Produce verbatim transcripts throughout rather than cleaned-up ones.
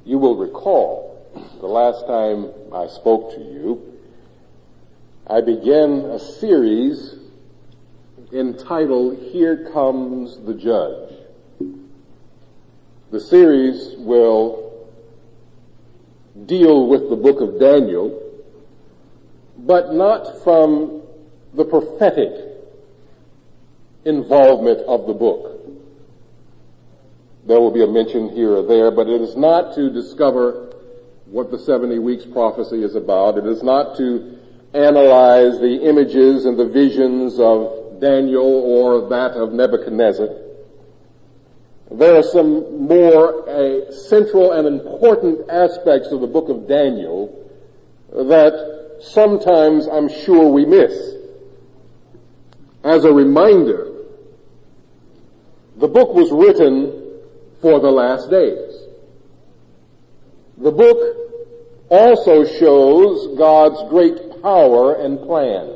You will recall the last time I spoke to you, I began a series entitled, Here Comes the Judge. The series will deal with the book of Daniel, but not from the prophetic involvement of the book. There will be a mention here or there, but it is not to discover what the seventy weeks prophecy is about. It is not to analyze the images and the visions of Daniel or that of Nebuchadnezzar. There are some more uh, central and important aspects of the book of Daniel that sometimes I'm sure we miss. As a reminder, the book was written for the last days. The book also shows God's great power and plan.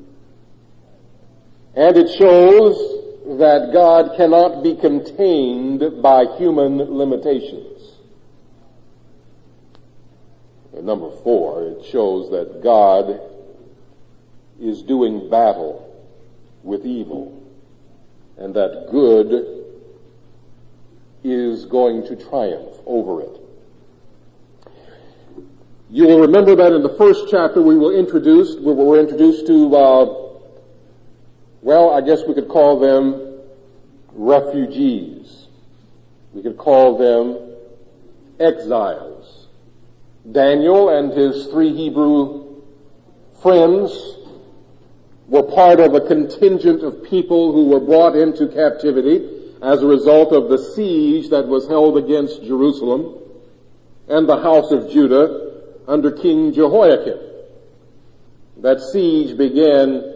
And it shows that God cannot be contained by human limitations. And number four, it shows that God is doing battle with evil, and that good is going to triumph over it. You will remember that in the first chapter we were introduced, we were introduced to, uh, well, I guess we could call them refugees. We could call them exiles. Daniel and his three Hebrew friends were part of a contingent of people who were brought into captivity as a result of the siege that was held against Jerusalem and the house of Judah under King Jehoiakim. That siege began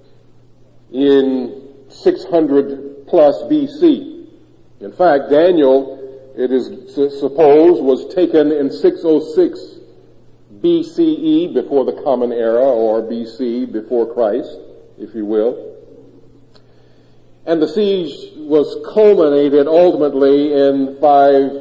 in six hundred plus B C. In fact, Daniel, it is supposed, was taken in six oh six B C E, before the Common Era, or B C, before Christ, if you will. And the siege was culminated ultimately in five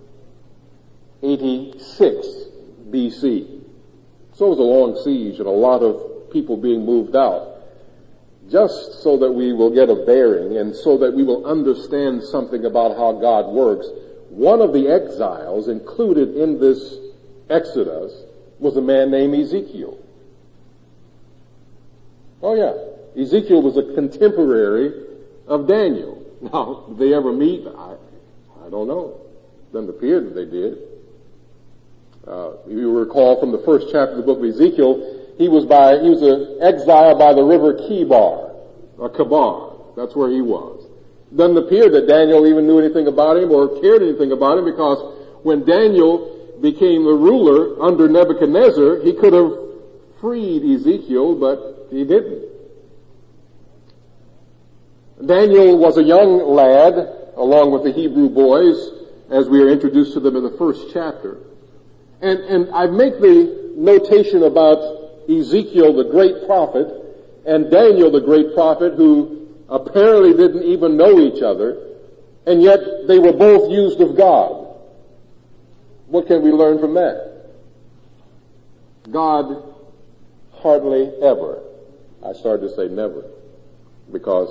eighty-six B C. So it was a long siege and a lot of people being moved out, just so that we will get a bearing and so that we will understand something about how God works. One of the exiles included in this exodus was a man named Ezekiel. Oh yeah, Ezekiel was a contemporary of Daniel. Now, did they ever meet? I, I don't know. Doesn't appear that they did. Uh, you recall from the first chapter of the book of Ezekiel, he was by, he was an exile by the river Kibar, or Kabar. That's where he was. Doesn't appear that Daniel even knew anything about him or cared anything about him, because when Daniel became the ruler under Nebuchadnezzar, he could have freed Ezekiel, but he didn't. Daniel was a young lad, along with the Hebrew boys, as we are introduced to them in the first chapter. And, and I make the notation about Ezekiel, the great prophet, and Daniel, the great prophet, who apparently didn't even know each other, and yet they were both used of God. What can we learn from that? God hardly ever, I started to say never, because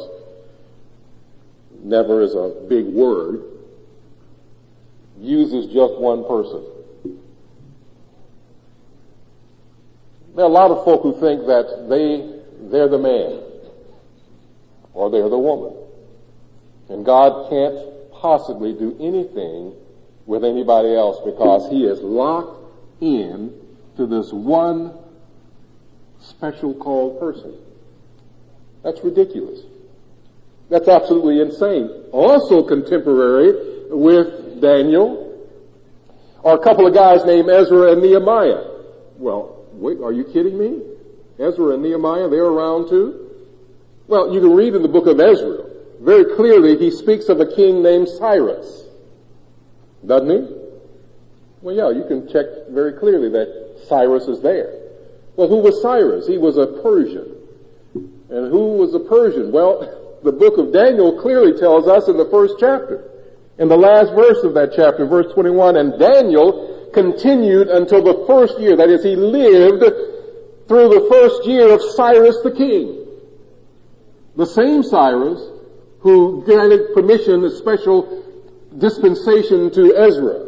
never is a big word, uses just one person. There are a lot of folk who think that they, they're the man, or they're the woman. And God can't possibly do anything with anybody else because he is locked in to this one special called person. That's ridiculous. That's absolutely insane. Also contemporary with Daniel are a couple of guys named Ezra and Nehemiah. Well, wait, are you kidding me? Ezra and Nehemiah, they're around too? Well, you can read in the book of Ezra, very clearly he speaks of a king named Cyrus. Doesn't he? Well, yeah, you can check very clearly that Cyrus is there. Well, who was Cyrus? He was a Persian. And who was a Persian? Well, the book of Daniel clearly tells us in the first chapter In the last verse of that chapter, verse twenty-one, and Daniel continued until the first year. That is, he lived through the first year of Cyrus the king. The same Cyrus who granted permission, a special dispensation to Ezra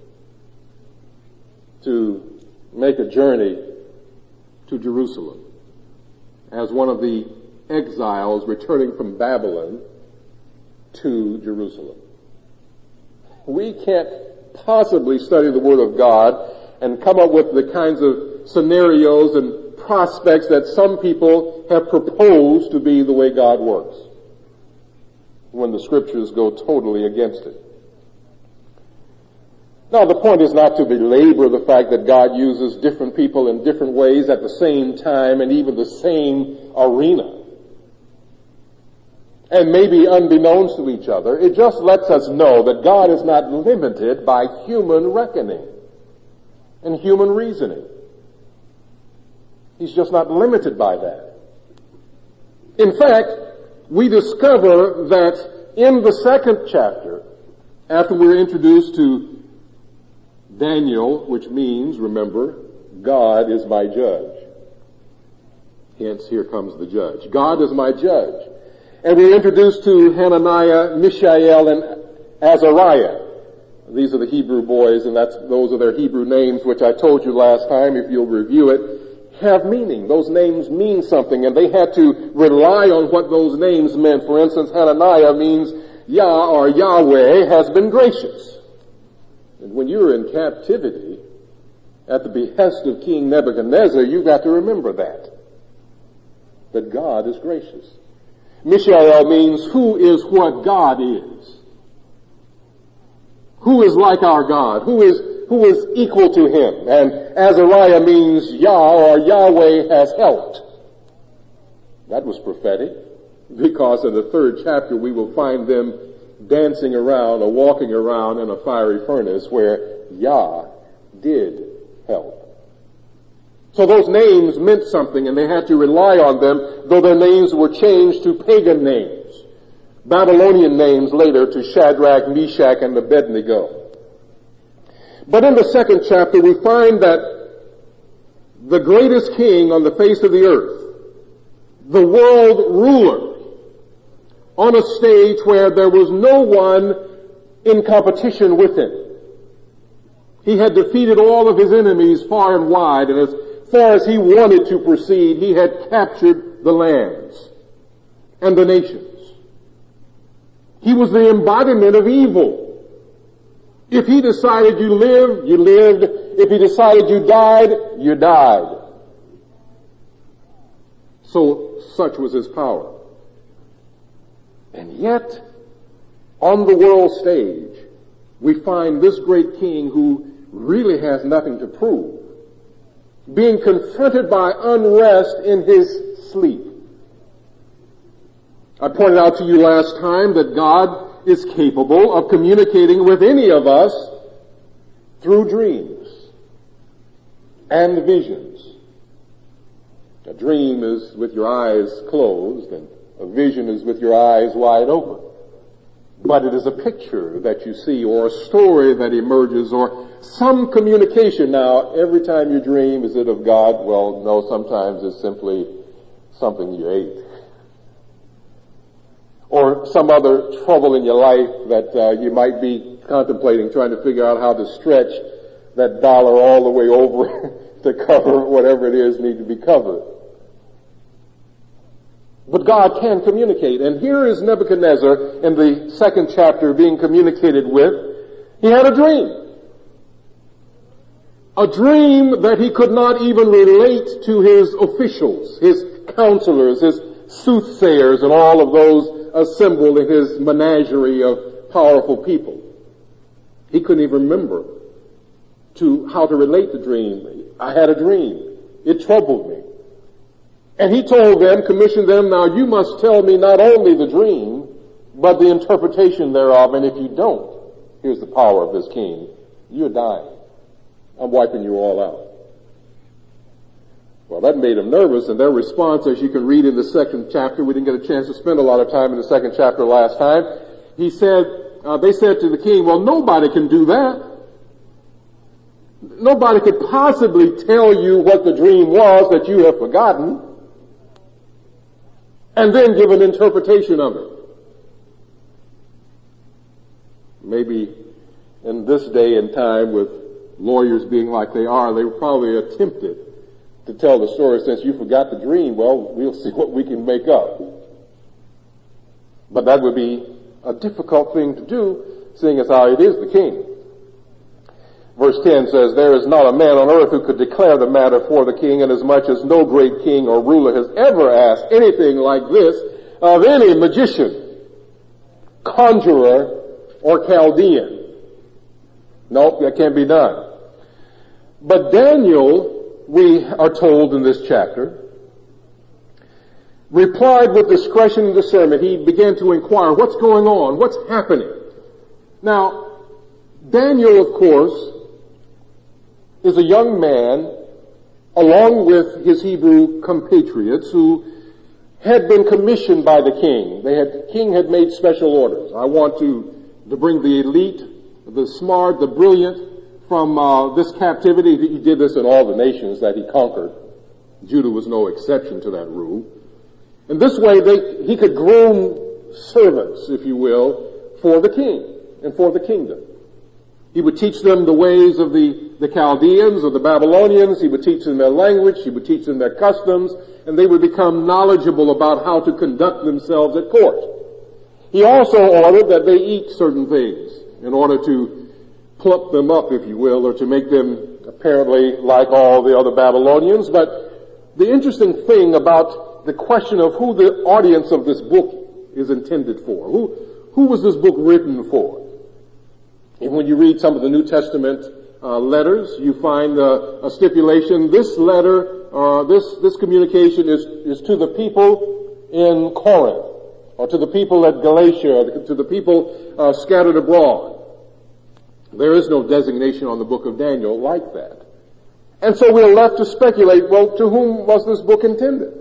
to make a journey to Jerusalem as one of the exiles returning from Babylon to Jerusalem. We can't possibly study the Word of God and come up with the kinds of scenarios and prospects that some people have proposed to be the way God works, when the Scriptures go totally against it. Now, the point is not to belabor the fact that God uses different people in different ways at the same time and even the same arena. And maybe unbeknownst to each other, it just lets us know that God is not limited by human reckoning and human reasoning. He's just not limited by that. In fact, we discover that in the second chapter, after we're introduced to Daniel, which means, remember, God is my judge. Hence, here comes the judge. God is my judge. And we're introduced to Hananiah, Mishael, and Azariah. These are the Hebrew boys, and that's, those are their Hebrew names, which I told you last time, if you'll review it, have meaning. Those names mean something, and they had to rely on what those names meant. For instance, Hananiah means Yah or Yahweh has been gracious. And when you're in captivity, at the behest of King Nebuchadnezzar, you've got to remember that. That God is gracious. Mishael means who is what God is. Who is like our God? Who is, who is equal to Him? And Azariah means Yah or Yahweh has helped. That was prophetic, because in the third chapter we will find them dancing around or walking around in a fiery furnace where Yah did help. So those names meant something, and they had to rely on them, though their names were changed to pagan names, Babylonian names later to Shadrach, Meshach, and Abednego. But in the second chapter we find that the greatest king on the face of the earth, the world ruler, on a stage where there was no one in competition with him. He had defeated all of his enemies far and wide, and as far as he wanted to proceed, he had captured the lands and the nations. He was the embodiment of evil. If he decided you lived, you lived. If he decided you died, you died. So such was his power. And yet, on the world stage, we find this great king who really has nothing to prove, being confronted by unrest in his sleep. I pointed out to you last time that God is capable of communicating with any of us through dreams and visions. A dream is with your eyes closed, and a vision is with your eyes wide open. But it is a picture that you see, or a story that emerges, or some communication. Now, every time you dream, is it of God? Well, no, sometimes it's simply something you ate. Or some other trouble in your life that uh, you might be contemplating, trying to figure out how to stretch that dollar all the way over to cover whatever it is need to be covered. But God can communicate. And here is Nebuchadnezzar in the second chapter being communicated with. He had a dream. A dream that he could not even relate to his officials, his counselors, his soothsayers, and all of those assembled in his menagerie of powerful people. He couldn't even remember to how to relate the dream. I had a dream. It troubled me. And he told them, commissioned them, now you must tell me not only the dream, but the interpretation thereof, and if you don't, here's the power of this king, you're dying. I'm wiping you all out. Well, that made them nervous, and their response, as you can read in the second chapter, we didn't get a chance to spend a lot of time in the second chapter last time, he said, uh, they said to the king, well, nobody can do that. Nobody could possibly tell you what the dream was that you have forgotten and then give an interpretation of it. Maybe in this day and time, with lawyers being like they are, they probably attempted to tell the story. Since you forgot the dream, well, we'll see what we can make up. But that would be a difficult thing to do, seeing as how it is the king. Verse ten says, there is not a man on earth who could declare the matter for the king, inasmuch as no great king or ruler has ever asked anything like this of any magician, conjurer, or Chaldean. Nope, that can't be done. But Daniel, we are told in this chapter, replied with discretion and discernment. He began to inquire, what's going on? What's happening? Now, Daniel, of course, is a young man, along with his Hebrew compatriots, who had been commissioned by the king. They had, the king had made special orders. I want to, to bring the elite, the smart, the brilliant from uh, this captivity. He did this in all the nations that he conquered. Judah was no exception to that rule. And this way they, he could groom servants, if you will, for the king and for the kingdom. He would teach them the ways of the, the Chaldeans or the Babylonians. He would teach them their language. He would teach them their customs. And they would become knowledgeable about how to conduct themselves at court. He also ordered that they eat certain things in order to plump them up, if you will, or to make them apparently like all the other Babylonians. But the interesting thing about the question of who the audience of this book is intended for, who, who was this book written for? And when you read some of the New Testament uh, letters, you find uh, a stipulation. This letter, uh, this this communication is is to the people in Corinth, or to the people at Galatia, or to the people uh, scattered abroad. There is no designation on the book of Daniel like that, and so we're left to speculate. Well, to whom was this book intended?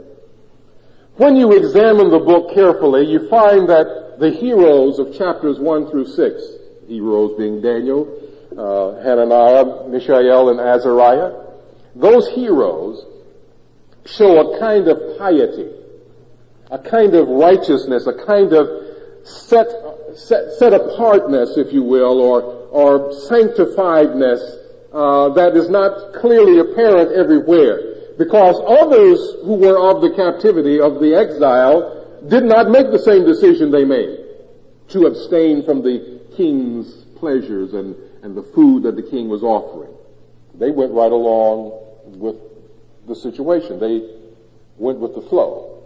When you examine the book carefully, you find that the heroes of chapters one through six. Heroes being Daniel, uh, Hananiah, Mishael, and Azariah. Those heroes show a kind of piety, a kind of righteousness, a kind of set, set, set apartness, if you will, or, or sanctifiedness, uh, that is not clearly apparent everywhere. Because others who were of the captivity, of the exile, did not make the same decision they made, to abstain from the king's pleasures and, and the food that the king was offering. They went right along with the situation. They went with the flow.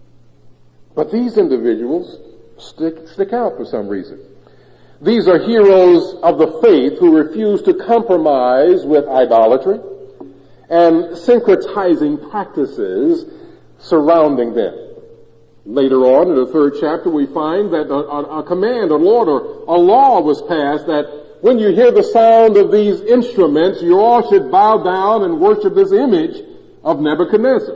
But these individuals stick, stick out for some reason. These are heroes of the faith who refuse to compromise with idolatry and syncretizing practices surrounding them. Later on, in the third chapter, we find that a, a, a command, a law, or a law was passed that when you hear the sound of these instruments, you all should bow down and worship this image of Nebuchadnezzar.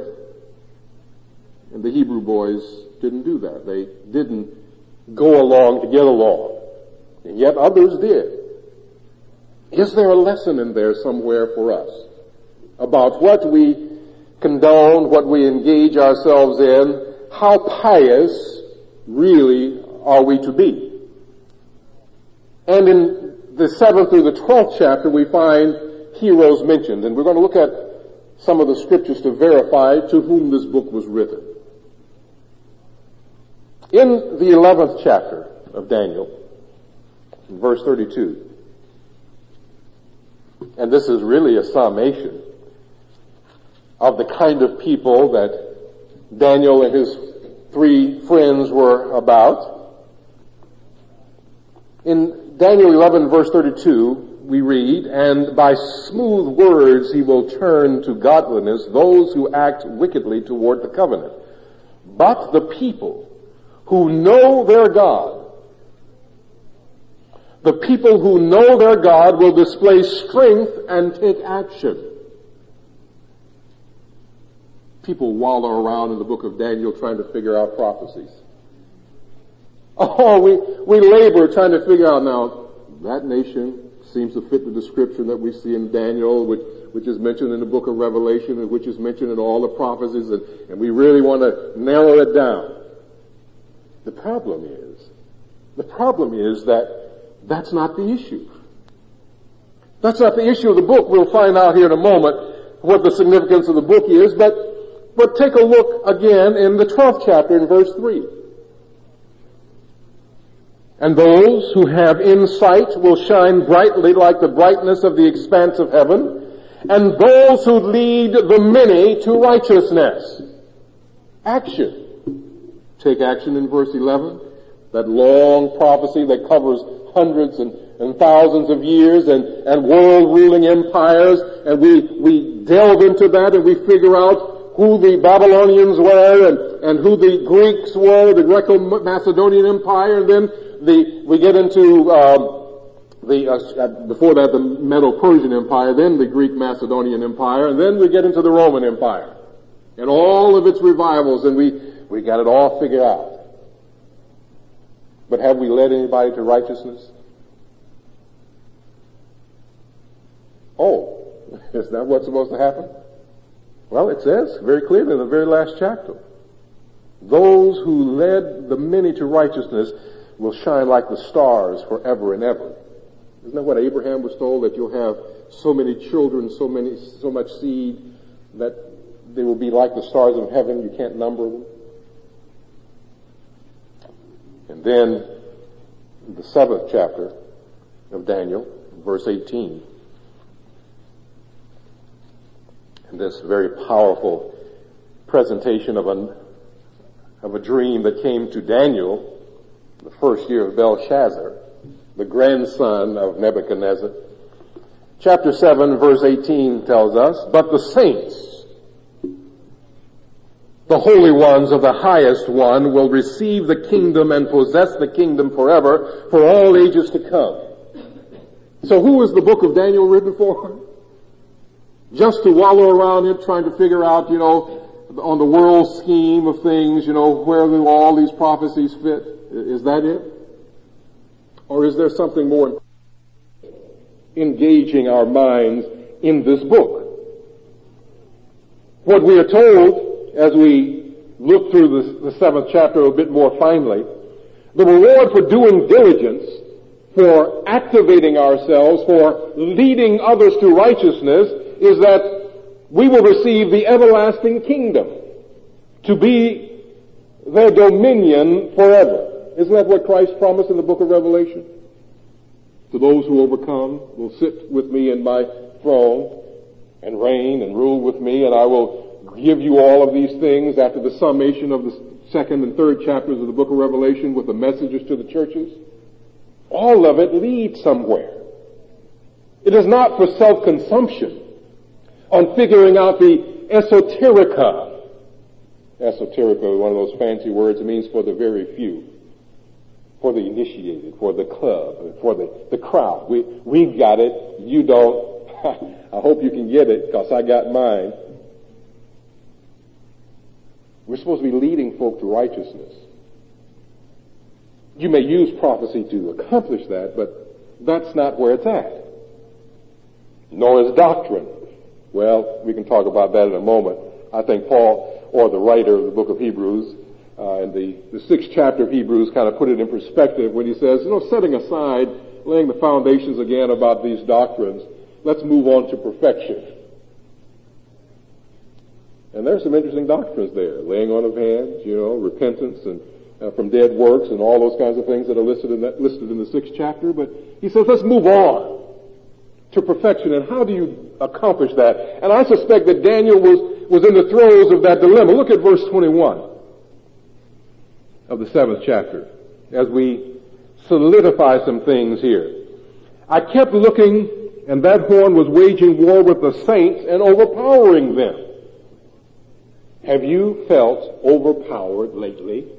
And the Hebrew boys didn't do that. They didn't go along to get along. And yet others did. Is there a lesson in there somewhere for us about what we condone, what we engage ourselves in? How pious really are we to be? And in the seventh through the twelfth chapter, we find heroes mentioned. And we're going to look at some of the scriptures to verify to whom this book was written. In the eleventh chapter of Daniel, verse thirty-two, and this is really a summation of the kind of people that Daniel and his three friends were about. In Daniel eleven verse thirty-two, we read, and by smooth words he will turn to godliness those who act wickedly toward the covenant. But the people who know their God, the people who know their God will display strength and take action. People wallow around in the book of Daniel trying to figure out prophecies. Oh, we, we labor trying to figure out now, that nation seems to fit the description that we see in Daniel, which, which is mentioned in the book of Revelation, and which is mentioned in all the prophecies, and, and we really want to narrow it down. The problem is, the problem is that that's not the issue. That's not the issue of the book. We'll find out here in a moment what the significance of the book is, but, but take a look again in the twelfth chapter in verse three. And those who have insight will shine brightly like the brightness of the expanse of heaven, and those who lead the many to righteousness. Action. Take action in verse eleven. That long prophecy that covers hundreds and, and thousands of years and, and world-ruling empires, and we, we delve into that and we figure out who the Babylonians were and, and who the Greeks were, the Greco-Macedonian Empire, and then the, we get into, um, the, uh, before that the Medo-Persian Empire, then the Greek-Macedonian Empire, and then we get into the Roman Empire and all of its revivals, and we, we got it all figured out. But have we led anybody to righteousness? Oh, is that what's supposed to happen? Well, it says very clearly in the very last chapter, those who led the many to righteousness will shine like the stars forever and ever. Isn't that what Abraham was told, that you'll have so many children, so many, so much seed, that they will be like the stars of heaven, you can't number them? And then the seventh chapter of Daniel, verse eighteen. And this very powerful presentation of an of a dream that came to Daniel the first year of Belshazzar, the grandson of Nebuchadnezzar. Chapter seven, verse eighteen tells us, but the saints, the holy ones of the highest one, will receive the kingdom and possess the kingdom forever, for all ages to come. So who is the book of Daniel written for? Just to wallow around it, trying to figure out, you know, on the world scheme of things, you know, where do all these prophecies fit? Is that it? Or is there something more engaging our minds in this book? What we are told, as we look through the, the seventh chapter a bit more finely, the reward for doing diligence, for activating ourselves, for leading others to righteousness, is that we will receive the everlasting kingdom, to be their dominion forever. Isn't that what Christ promised in the book of Revelation? To those who overcome will sit with me in my throne and reign and rule with me, and I will give you all of these things after the summation of the second and third chapters of the book of Revelation with the messages to the churches. All of it leads somewhere. It is not for self-consumption, on figuring out the esoterica. Esoterica is one of those fancy words. It means for the very few, for the initiated, for the club, for the, the crowd. We, we've got it. You don't. I hope you can get it, because I got mine. We're supposed to be leading folk to righteousness. You may use prophecy to accomplish that, but that's not where it's at. Nor is doctrine. Well, we can talk about that in a moment. I think Paul, or the writer of the book of Hebrews, uh, in the, the sixth chapter of Hebrews, kind of put it in perspective when he says, you know, setting aside, laying the foundations again about these doctrines, let's move on to perfection. And there's some interesting doctrines there. Laying on of hands, you know, repentance and uh, from dead works and all those kinds of things that are listed in that, listed in the sixth chapter. But he says, let's move on to perfection. And how do you accomplish that? And I suspect that Daniel was, was in the throes of that dilemma. Look at verse twenty-one of the seventh chapter as we solidify some things here. I kept looking, and that horn was waging war with the saints and overpowering them. Have you felt overpowered lately?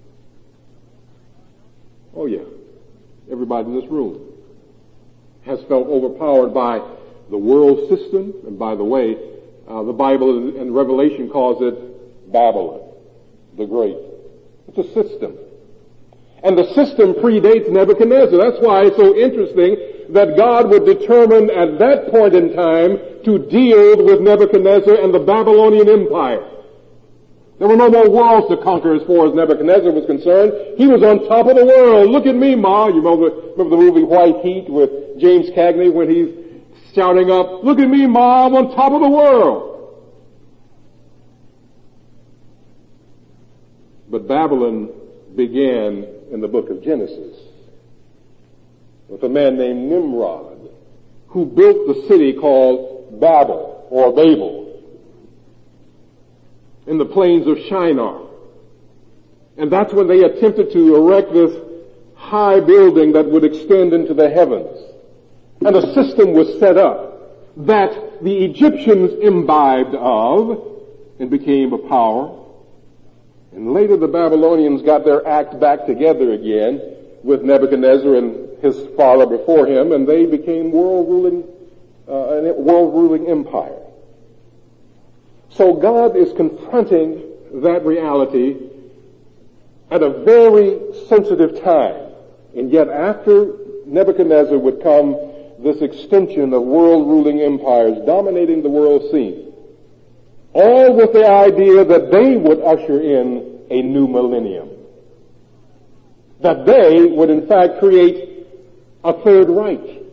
Oh yeah. Everybody in this room has felt overpowered by the world system, and by the way, uh, the Bible and Revelation calls it Babylon the Great. It's a system. And the system predates Nebuchadnezzar. That's why it's so interesting that God would determine at that point in time to deal with Nebuchadnezzar and the Babylonian Empire. There were no more worlds to conquer as far as Nebuchadnezzar was concerned. He was on top of the world. Look at me, Ma. You remember, remember the movie White Heat with James Cagney when he's shouting up, look at me, Ma, I'm on top of the world. But Babylon began in the book of Genesis with a man named Nimrod who built the city called Babel or Babel in the plains of Shinar. And that's when they attempted to erect this high building that would extend into the heavens. And a system was set up that the Egyptians imbibed of and became a power. And later the Babylonians got their act back together again with Nebuchadnezzar and his father before him, and they became world-ruling, uh, a world-ruling empire. So God is confronting that reality at a very sensitive time. And yet after Nebuchadnezzar would come this extension of world-ruling empires dominating the world scene, all with the idea that they would usher in a new millennium. That they would in fact create a third Reich.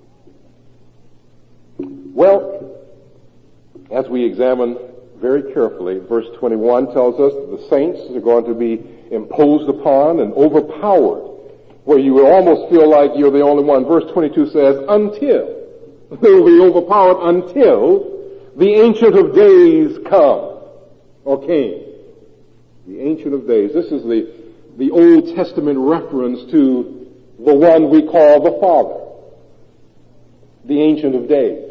Well, as we examine very carefully, verse twenty-one tells us that the saints are going to be imposed upon and overpowered, where you would almost feel like you're the only one. Verse twenty-two says, until. They will be overpowered until the Ancient of Days come, or came. The Ancient of Days. This is the, the Old Testament reference to the one we call the Father. The Ancient of Days.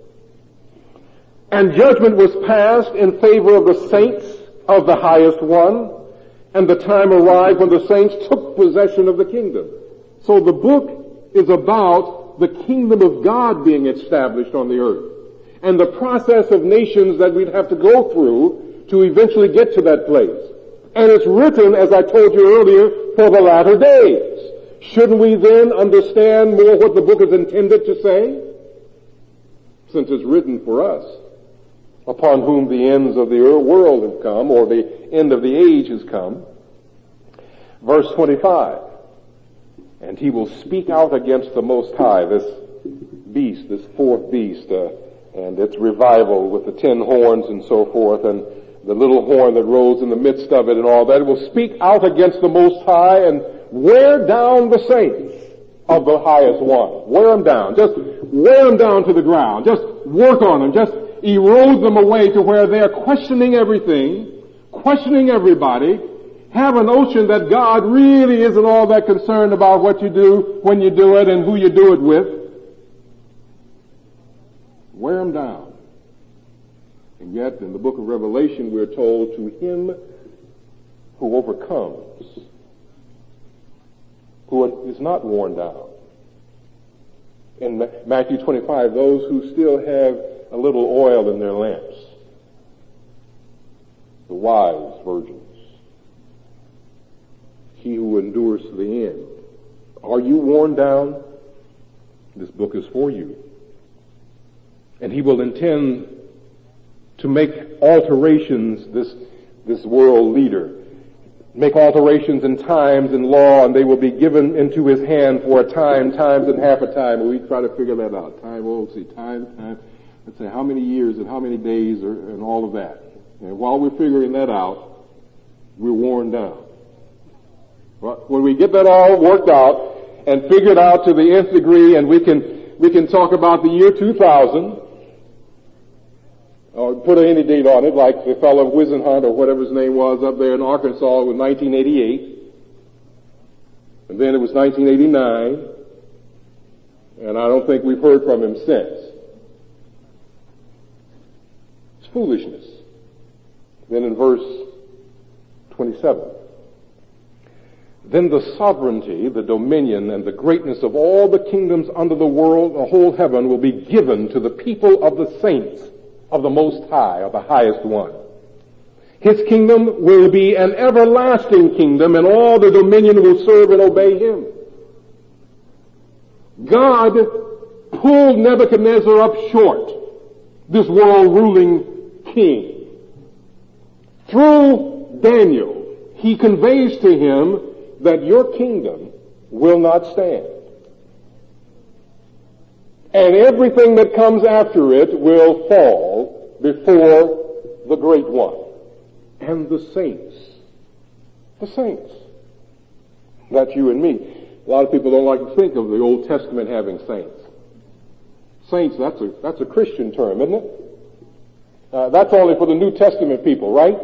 And judgment was passed in favor of the saints of the highest one, and the time arrived when the saints took possession of the kingdom. So the book is about the kingdom of God being established on the earth, and the process of nations that we'd have to go through to eventually get to that place. And it's written, as I told you earlier, for the latter days. Shouldn't we then understand more what the book is intended to say? Since it's written for us, upon whom the ends of the world have come, or the end of the age has come. Verse twenty-five, and he will speak out against the Most High, this beast, this fourth beast, uh, and its revival with the ten horns and so forth, and the little horn that rose in the midst of it and all that. It will speak out against the Most High and wear down the saints of the highest one. Wear them down. Just wear them down to the ground. Just work on them. Just erode them away to where they're questioning everything, questioning everybody, have a notion that God really isn't all that concerned about what you do, when you do it, and who you do it with. Wear them down. And yet, in the book of Revelation, we're told, to him who overcomes, who is not worn down. In Matthew twenty-five, those who still have a little oil in their lamps, the wise virgins, he who endures to the end. Are you worn down? This book is for you. And he will intend to make alterations, this, this world leader, make alterations in times and law, and they will be given into his hand for a time, times and half a time. We try to figure that out. Time, oh, let's see, time, time. Let's say how many years and how many days or, and all of that. And while we're figuring that out, we're worn down. Well, when we get that all worked out and figured out to the nth degree, and we can, we can talk about the year two thousand, or put any date on it, like the fellow Wisenhunt or whatever his name was up there in Arkansas, it was nineteen eighty-eight. And then it was nineteen eighty-nine. And I don't think we've heard from him since. It's foolishness. Then in verse twenty-seven, then the sovereignty, the dominion, and the greatness of all the kingdoms under the world, the whole heaven, will be given to the people of the saints of the Most High, of the highest one. His kingdom will be an everlasting kingdom, and all the dominion will serve and obey him. God pulled Nebuchadnezzar up short, this world-ruling king. Through Daniel, he conveys to him that your kingdom will not stand. And everything that comes after it will fall before the great one. And the saints. The saints. That's you and me. A lot of people don't like to think of the Old Testament having saints. Saints, that's a, that's a Christian term, isn't it? Uh, that's only for the New Testament people, right?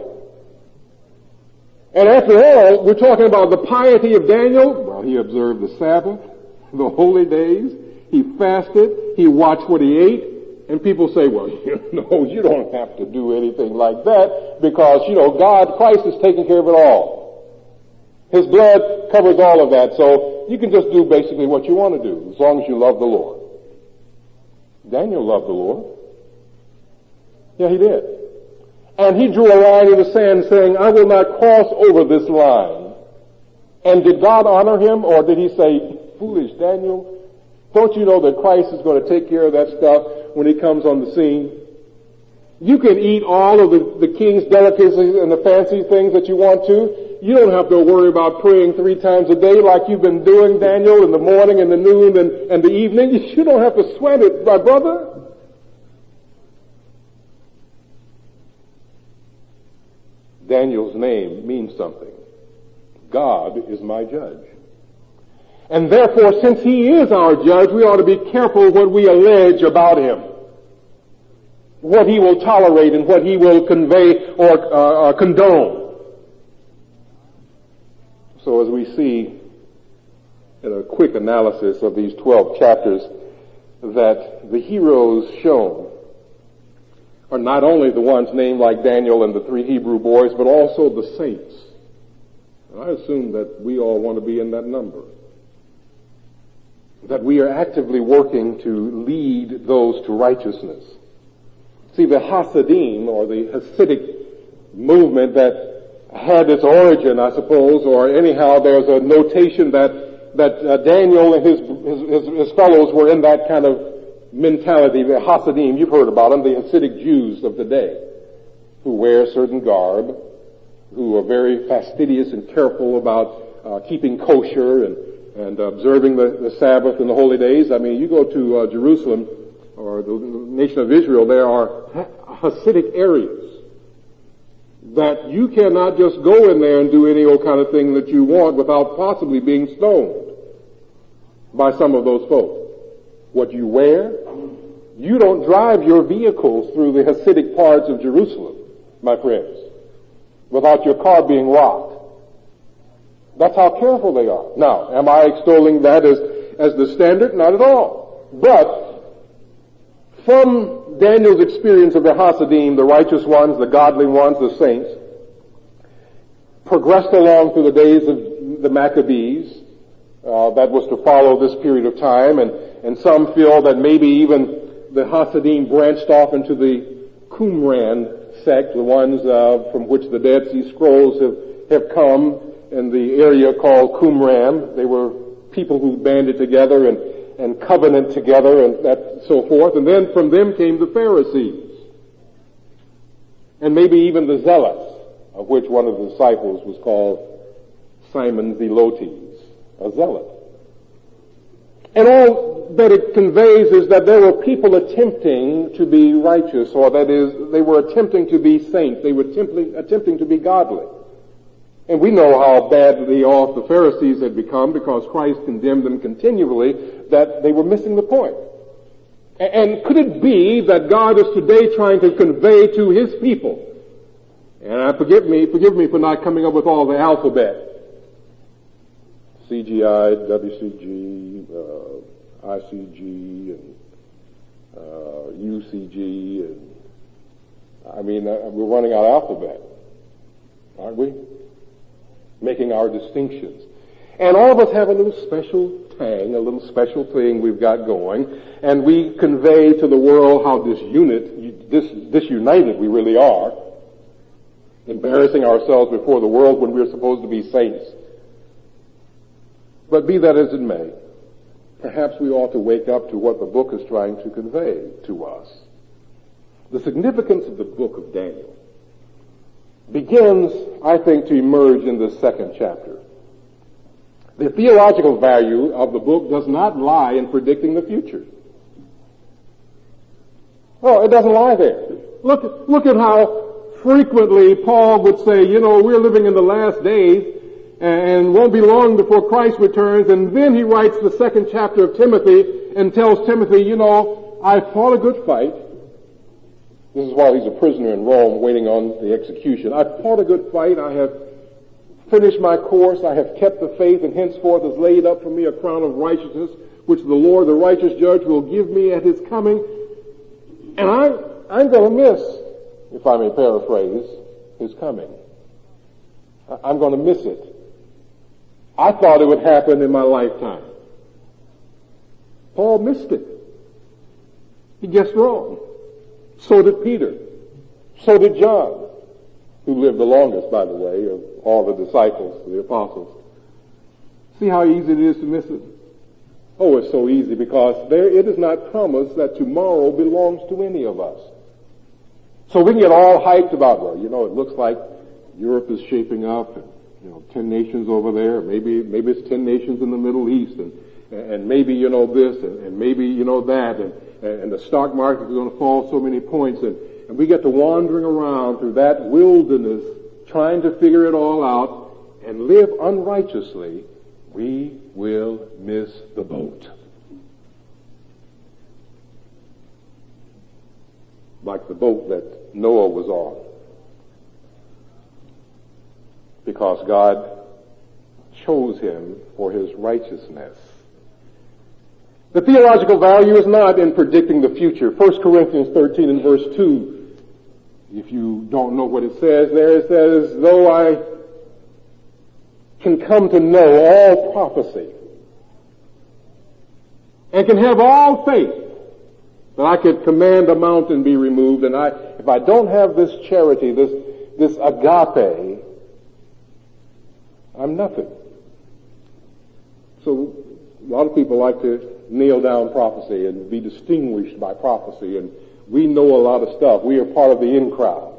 And after all, we're talking about the piety of Daniel. Well, he observed the Sabbath, the holy days. He fasted. He watched what he ate. And people say, well, you know, you don't have to do anything like that because, you know, God, Christ is taking care of it all. His blood covers all of that. So you can just do basically what you want to do as long as you love the Lord. Daniel loved the Lord. Yeah, he did. And he drew a line in the sand saying, I will not cross over this line. And did God honor him, or did he say, foolish Daniel, don't you know that Christ is going to take care of that stuff when he comes on the scene? You can eat all of the, the king's delicacies and the fancy things that you want to. You don't have to worry about praying three times a day like you've been doing, Daniel, in the morning and the noon and, and the evening. You don't have to sweat it, my brother. Daniel's name means something. God is my judge. And therefore, since he is our judge, we ought to be careful what we allege about him, what he will tolerate and what he will convey or uh, uh, condone. So as we see in a quick analysis of these twelve chapters, that the heroes shown are not only the ones named like Daniel and the three Hebrew boys, but also the saints. And I assume that we all want to be in that number. That we are actively working to lead those to righteousness. See, the Hasidim, or the Hasidic movement that had its origin, I suppose, or anyhow there's a notation that, that uh, Daniel and his, his, his, his fellows were in that kind of mentality, the Hasidim, you've heard about them, the Hasidic Jews of today, who wear certain garb, who are very fastidious and careful about uh, keeping kosher and and observing the, the Sabbath and the holy days. I mean, you go to uh, Jerusalem or the nation of Israel, there are Hasidic areas that you cannot just go in there and do any old kind of thing that you want without possibly being stoned by some of those folks. What you wear, you don't drive your vehicles through the Hasidic parts of Jerusalem, my friends, without your car being rocked. That's how careful they are. Now, am I extolling that as, as the standard? Not at all. But from Daniel's experience of the Hasidim, the righteous ones, the godly ones, the saints, progressed along through the days of the Maccabees, uh, that was to follow this period of time, and, and some feel that maybe even the Hasidim branched off into the Qumran sect, the ones uh, from which the Dead Sea Scrolls have, have come, in the area called Qumran. They were people who banded together and, and covenant together and that so forth. And then from them came the Pharisees. And maybe even the Zealots, of which one of the disciples was called Simon Zelotes, a zealot. And all that it conveys is that there were people attempting to be righteous, or that is, they were attempting to be saints. They were attempting, attempting to be godly. And we know how badly off the Pharisees had become because Christ condemned them continually, that they were missing the point. And could it be that God is today trying to convey to his people, and I forgive me, forgive me for not coming up with all the alphabet, C G I, W C G, uh, I C G, and uh, U C G, and I mean, uh, we're running out of alphabet, aren't we? Making our distinctions. And all of us have a little special tang, a little special thing we've got going, and we convey to the world how disunit, dis, disunited we really are. embarrassing ourselves before the world when we're supposed to be saints. But be that as it may, perhaps we ought to wake up to what the book is trying to convey to us. The significance of the book of Daniel begins, I think, to emerge in the second chapter. The theological value of the book does not lie in predicting the future. Oh, it doesn't lie there. Look, look at how frequently Paul would say, you know, we're living in the last days and won't be long before Christ returns. And then he writes the second chapter of Timothy and tells Timothy, you know, I fought a good fight. This is while he's a prisoner in Rome waiting on the execution. I fought a good fight. I have finished my course. I have kept the faith, and henceforth is laid up for me a crown of righteousness, which the Lord, the righteous judge, will give me at his coming. And I, I'm going to miss, if I may paraphrase, his coming. I'm going to miss it. I thought it would happen in my lifetime. Paul missed it. He guessed wrong. So did Peter. So did John, who lived the longest, by the way, of all the disciples, the apostles. See how easy it is to miss it? Oh, it's so easy because there it is not promised that tomorrow belongs to any of us. So we can get all hyped about, well, you know, it looks like Europe is shaping up, and, you know, ten nations over there, maybe, maybe it's ten nations in the Middle East, and, and maybe, you know, this, and, and maybe, you know, that, and, and the stock market is going to fall so many points, and, and we get to wandering around through that wilderness, trying to figure it all out, and live unrighteously, we will miss the boat. Like the boat that Noah was on. Because God chose him for his righteousness. The theological value is not in predicting the future. First Corinthians thirteen and verse two, if you don't know what it says there, it says, though I can come to know all prophecy and can have all faith, that I could command a mountain be removed, and I, if I don't have this charity, this, this agape, I'm nothing. So a lot of people like to nail down prophecy and be distinguished by prophecy, and we know a lot of stuff. We are part of the in crowd.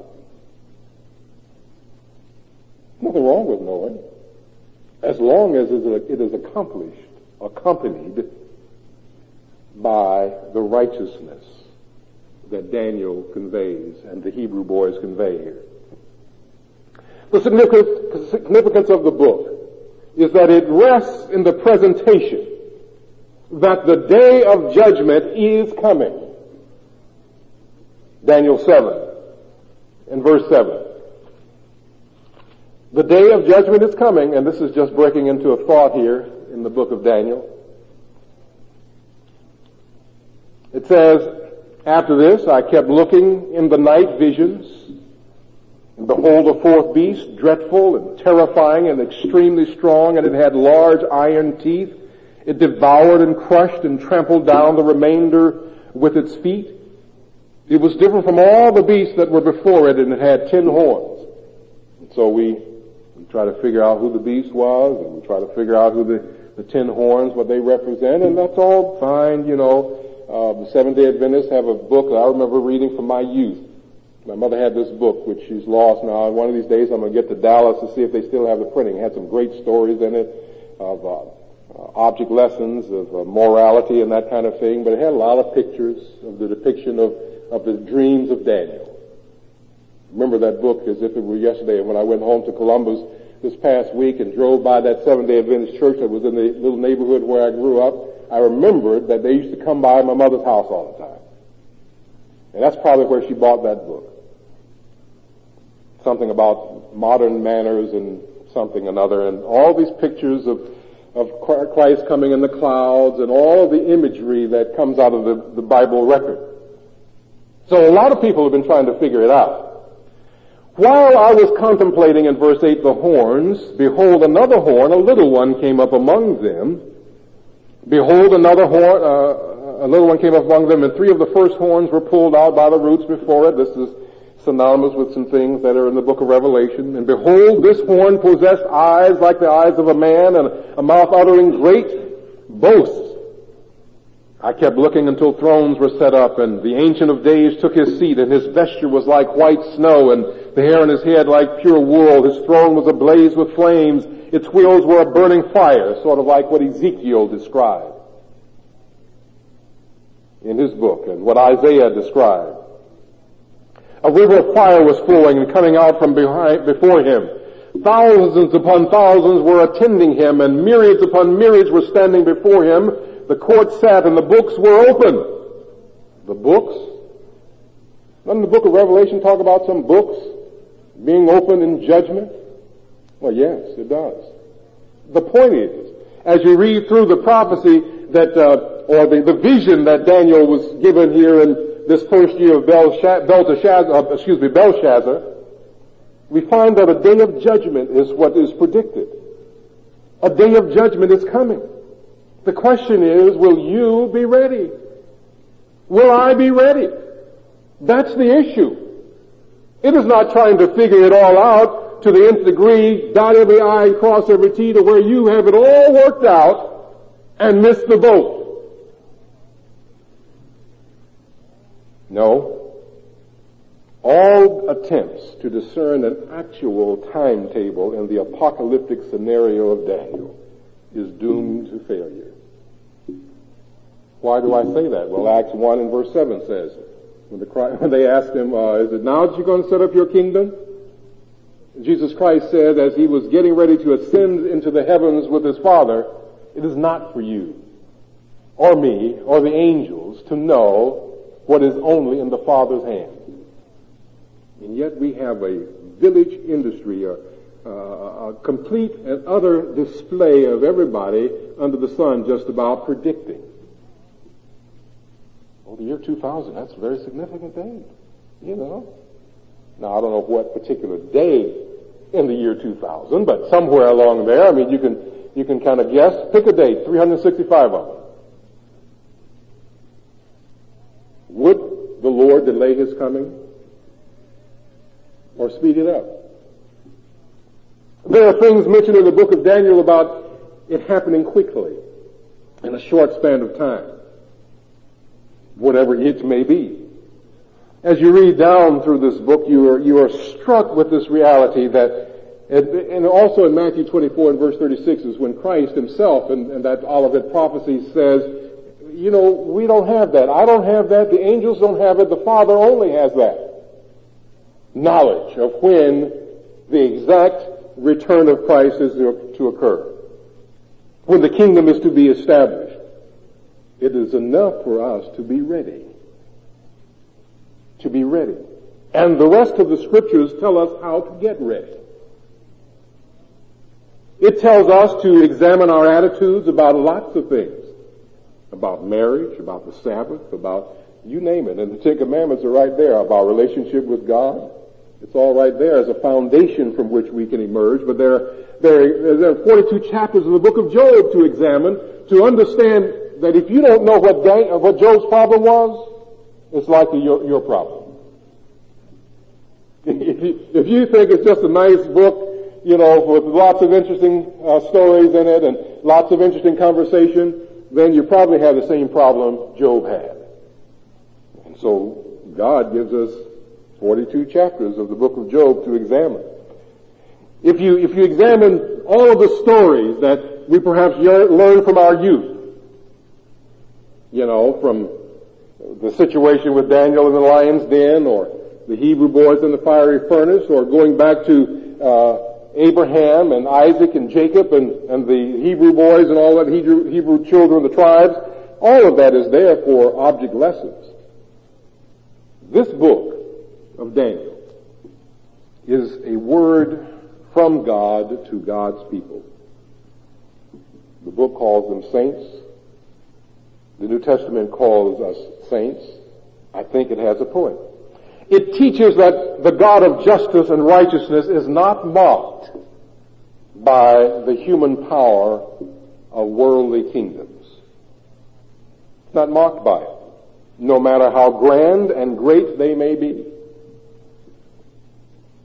Nothing wrong with knowing, as long as it is accomplished, accompanied by the righteousness that Daniel conveys and the Hebrew boys convey here. The significance of the book is that it rests in the presentation that the day of judgment is coming. Daniel seven and verse seven. The day of judgment is coming, and this is just breaking into a thought here in the book of Daniel. It says, after this I kept looking in the night visions, and behold, a fourth beast, dreadful and terrifying and extremely strong, and it had large iron teeth. It devoured and crushed and trampled down the remainder with its feet. It was different from all the beasts that were before it, and it had ten horns. And so we, we try to figure out who the beast was, and we try to figure out who the, the ten horns, what they represent, and that's all fine, you know. Uh, the Seventh-day Adventists have a book that I remember reading from my youth. My mother had this book, which she's lost now, and one of these days I'm going to get to Dallas to see if they still have the printing. It had some great stories in it of uh, uh, object lessons, of uh, morality and that kind of thing, but it had a lot of pictures of the depiction of, of the dreams of Daniel. Remember that book as if it were yesterday. And when I went home to Columbus this past week and drove by that Seventh-day Adventist church that was in the little neighborhood where I grew up, I remembered that they used to come by my mother's house all the time. And that's probably where she bought that book. Something about modern manners and something another, and all these pictures of, of Christ coming in the clouds and all of the imagery that comes out of the, the Bible record. So a lot of people have been trying to figure it out. While I was contemplating in verse eight the horns, behold another horn, a little one came up among them. Behold another horn, uh, a little one came up among them, and three of the first horns were pulled out by the roots before it. This is synonymous with some things that are in the book of Revelation. And behold, this horn possessed eyes like the eyes of a man, and a mouth uttering great boasts. I kept looking until thrones were set up, and the Ancient of Days took his seat, and his vesture was like white snow, and the hair on his head like pure wool. His throne was ablaze with flames. Its wheels were a burning fire, sort of like what Ezekiel described in his book and what Isaiah described. A river of fire was flowing and coming out from behind, before him. Thousands upon thousands were attending him, and myriads upon myriads were standing before him. The court sat, and the books were open. The books? Doesn't the book of Revelation talk about some books being opened in judgment? Well, yes, it does. The point is, as you read through the prophecy that, uh, or the, the vision that Daniel was given here in this first year of Belshazzar, Belteshazzar, uh, excuse me, Belshazzar, we find that a day of judgment is what is predicted. A day of judgment is coming. The question is, will you be ready? Will I be ready? That's the issue. It is not trying to figure it all out to the nth degree, dot every I and cross every T to where you have it all worked out and miss the boat. No. All attempts to discern an actual timetable in the apocalyptic scenario of Daniel is doomed to failure. Why do I say that? Well, Acts one and verse seven says, when, the, when they asked him, uh, is it now that you're going to set up your kingdom? Jesus Christ said, as he was getting ready to ascend into the heavens with his Father, it is not for you, or me, or the angels to know what is only in the Father's hand. And yet we have a village industry, a, a, a complete and utter display of everybody under the sun just about predicting. Oh, the year two thousand, that's a very significant date, you know. Now, I don't know what particular day in the year two thousand, but somewhere along there, I mean, you can, you can kind of guess. Pick a date, three hundred sixty-five of them. Would the Lord delay his coming or speed it up? There are things mentioned in the book of Daniel about it happening quickly in a short span of time, whatever it may be. As you read down through this book, you are, you are struck with this reality that, and also in Matthew twenty-four and verse thirty-six is when Christ himself, and, and that Olivet prophecy says, you know, we don't have that. I don't have that. The angels don't have it. The Father only has that knowledge of when the exact return of Christ is to occur, when the kingdom is to be established. It is enough for us to be ready. To be ready. And the rest of the scriptures tell us how to get ready. It tells us to examine our attitudes about lots of things. About marriage, about the Sabbath, about you name it. And the Ten Commandments are right there about relationship with God. It's all right there as a foundation from which we can emerge. But there, there, there are forty-two chapters in the book of Job to examine to understand that if you don't know what, Dan, what Job's problem was, it's likely your, your problem. If you, if you think it's just a nice book, you know, with lots of interesting uh, stories in it and lots of interesting conversation, then you probably have the same problem Job had. And so God gives us forty-two chapters of the book of Job to examine. If you, if you examine all of the stories that we perhaps learn from our youth, you know, from the situation with Daniel in the lion's den, or the Hebrew boys in the fiery furnace, or going back to uh Abraham and Isaac and Jacob and, and the Hebrew boys and all that Hebrew, Hebrew children, the tribes, all of that is there for object lessons. This book of Daniel is a word from God to God's people. The book calls them saints. The New Testament calls us saints. I think it has a point. It teaches that the God of justice and righteousness is not mocked by the human power of worldly kingdoms. It's not mocked by it, no matter how grand and great they may be.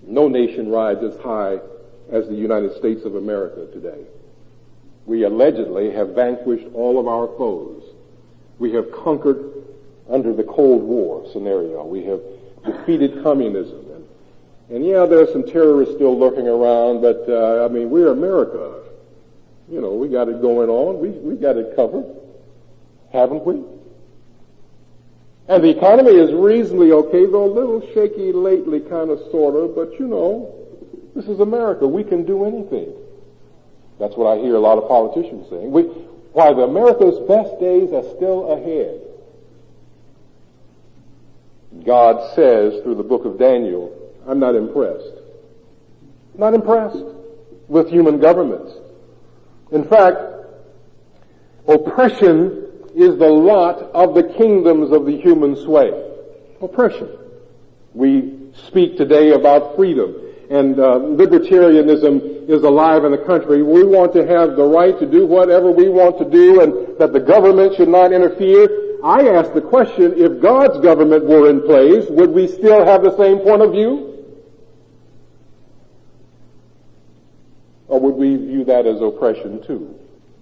No nation rides as high as the United States of America today. We allegedly have vanquished all of our foes. We have conquered under the Cold War scenario. We have defeated communism. And, and yeah, there are some terrorists still lurking around, but, uh, I mean, we're America. You know, we got it going on. We, we got it covered. Haven't we? And the economy is reasonably okay, though a little shaky lately, kind of, sort of, but you know, this is America. We can do anything. That's what I hear a lot of politicians saying. We, why, the America's best days are still ahead. God says through the book of Daniel, I'm not impressed. Not impressed with human governments. In fact, oppression is the lot of the kingdoms of the human sway. Oppression. We speak today about freedom, and uh, libertarianism is alive in the country. We want to have the right to do whatever we want to do, and that the government should not interfere. I ask the question, if God's government were in place, would we still have the same point of view? Or would we view that as oppression too?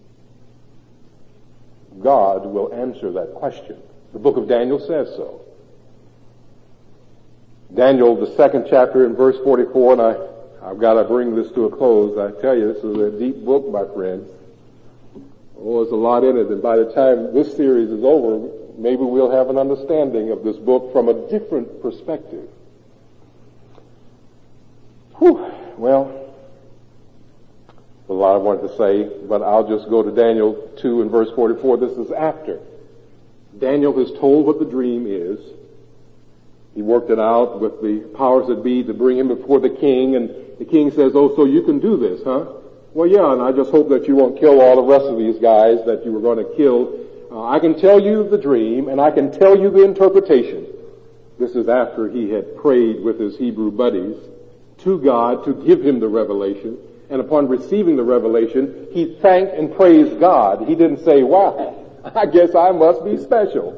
God will answer that question. The book of Daniel says so. Daniel, the second chapter in verse forty-four, and I, I've got to bring this to a close. I tell you, this is a deep book, my friends. Oh, there's a lot in it, and by the time this series is over, maybe we'll have an understanding of this book from a different perspective. Whew. Well, a lot I wanted to say, but I'll just go to Daniel two and verse forty-four. This is after Daniel has told what the dream is. He worked it out with the powers that be to bring him before the king, and the king says, oh, so you can do this, huh? Well, yeah, and I just hope that you won't kill all the rest of these guys that you were going to kill. Uh, I can tell you the dream, and I can tell you the interpretation. This is after he had prayed with his Hebrew buddies to God to give him the revelation. And upon receiving the revelation, he thanked and praised God. He didn't say, wow, I guess I must be special.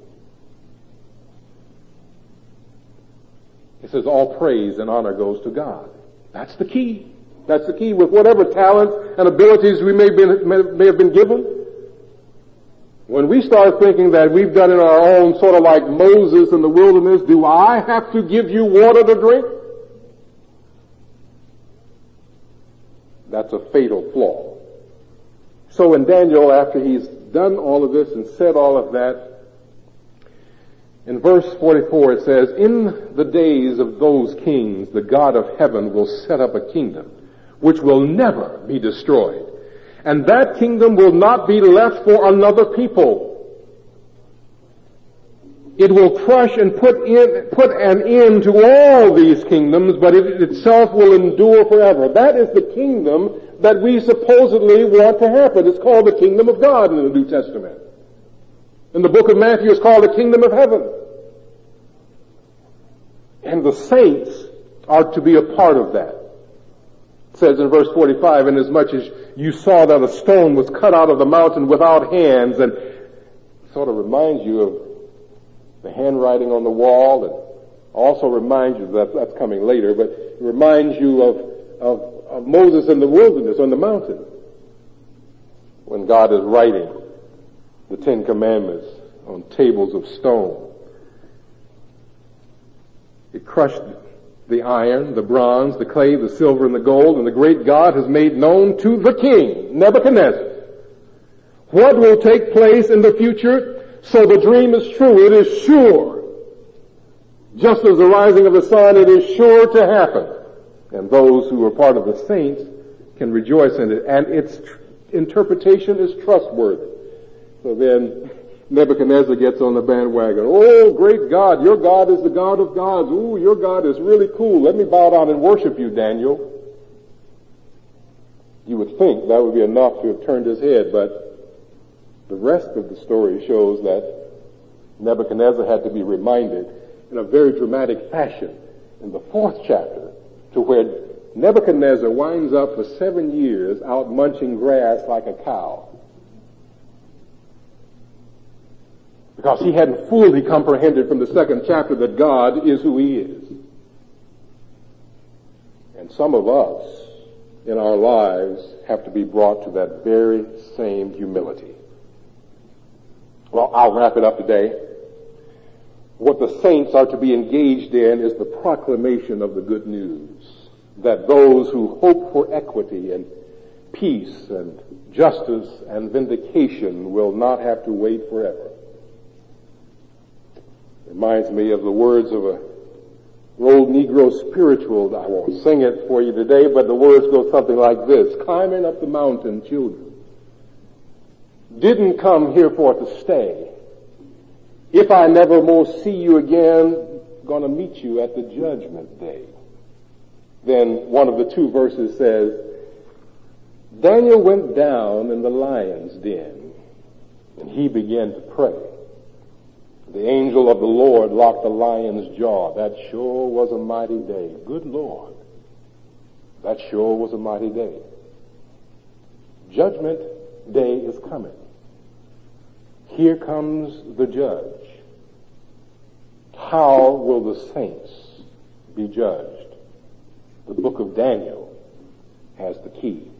He says all praise and honor goes to God. That's the key. That's the key. With whatever talents and abilities we may, been, may, may have been given, when we start thinking that we've done it our own, sort of like Moses in the wilderness, do I have to give you water to drink? That's a fatal flaw. So in Daniel, after he's done all of this and said all of that, in verse forty-four it says, in the days of those kings, the God of heaven will set up a kingdom which will never be destroyed. And that kingdom will not be left for another people. It will crush and put in, put an end to all these kingdoms, but it itself will endure forever. That is the kingdom that we supposedly want to happen. It's called the kingdom of God in the New Testament. In the book of Matthew, it's called the kingdom of heaven. And the saints are to be a part of that. It says in verse forty-five, inasmuch as you saw that a stone was cut out of the mountain without hands, and sort of reminds you of the handwriting on the wall, and also reminds you that that's coming later, but it reminds you of, of, of Moses in the wilderness on the mountain when God is writing the Ten Commandments on tables of stone. It crushed the iron, the bronze, the clay, the silver, and the gold, and the great God has made known to the king, Nebuchadnezzar, what will take place in the future. So the dream is true. It is sure. Just as the rising of the sun, it is sure to happen. And those who are part of the saints can rejoice in it. And its tr- interpretation is trustworthy. So then Nebuchadnezzar gets on the bandwagon. Oh, great God, your God is the God of gods. Ooh, your God is really cool. Let me bow down and worship you, Daniel. You would think that would be enough to have turned his head, but the rest of the story shows that Nebuchadnezzar had to be reminded in a very dramatic fashion in the fourth chapter, to where Nebuchadnezzar winds up for seven years out munching grass like a cow. Because he hadn't fully comprehended from the second chapter that God is who he is. And some of us in our lives have to be brought to that very same humility. Well, I'll wrap it up today. What the saints are to be engaged in is the proclamation of the good news, that those who hope for equity and peace and justice and vindication will not have to wait forever. Reminds me of the words of a an old Negro spiritual. I won't sing it for you today, but the words go something like this. Climbing up the mountain, children, didn't come here for to stay. If I never more see you again, gonna meet you at the judgment day. Then one of the two verses says, Daniel went down in the lion's den, and he began to pray. The angel of the Lord locked the lion's jaw. That sure was a mighty day. Good Lord. That sure was a mighty day. Judgment day is coming. Here comes the judge. How will the saints be judged? The book of Daniel has the key.